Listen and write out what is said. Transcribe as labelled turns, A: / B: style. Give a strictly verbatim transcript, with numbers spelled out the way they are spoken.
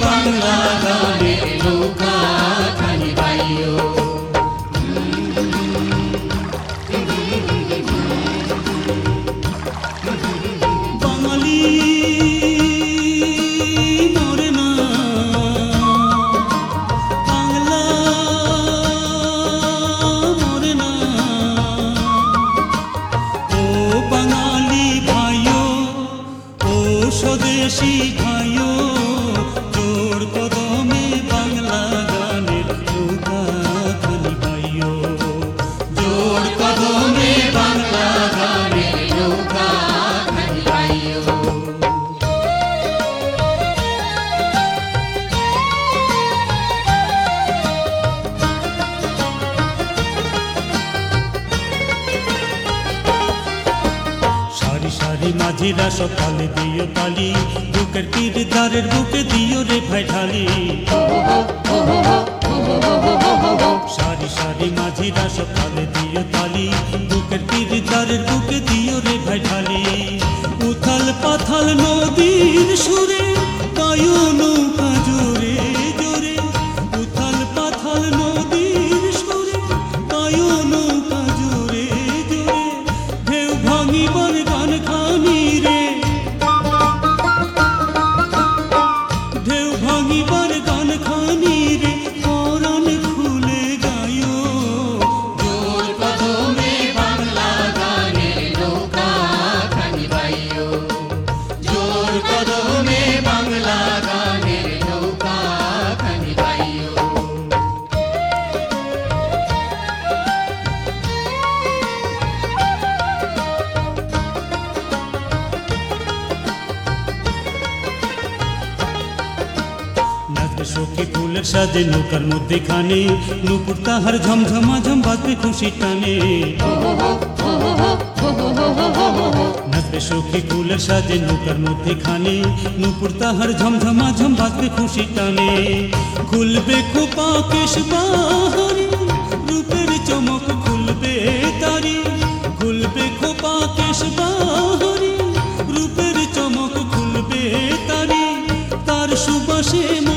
A: বাংলা গানের নৌকা খানি বাইও। বাঙালি মরে না, বাংলা মরে না। ও বাঙালি ভাইও, ও স্বদেশী ভাইও, জোর কদমে বাংলা গানের নৌকা খানি বাইও। জোর কদমে বাংলা গানের নৌকা খানি বাইও। সারি সারি মাঝিরা সকালে দিও তালি, বুকের তীর দ্বারের বুকে দিও রে ভাই ঢালি। সারি সারি মাঝিরা সকালে দিও তালি, বুকের তীর দ্বারের বুকে দিও রে ভাই ঢালি। উথাল পাথাল নদীর সুরে গায়ো নৌকা জোরে জোরে। উথাল পাথাল নদীর সুরে গায়ো নৌকা জোরে জোরে। ঢেউ ভাঙিবার গান খানি রে, ঢেউ ভাঙিবার গান খানি রে, পরাণ খুলে গায়ো। জোর কদমে বাংলা গানের নৌকা খানি বাইও। জোর কদমে বাংলা গানের নৌকা খানি বাইও। নাচবে সখী ফুলের সাজে নৌকার মধ্যে খানে, নুপুর তাহার ঝমঝমা ঝম বাজবে খুশি টানে। নাচবে সখী ফুলের সাজে নৌকার মধ্যে খানে, নুপুর তাহার ঝমঝমা ঝম বাজবে খুশি টানে। খুলবে খোপা কেশ বাহারি, রূপের চমক খুলবে তারি। খুলবে খোপা কেশ বাহারি, রূপের চমক খুলবে তারি। তার সুবাসে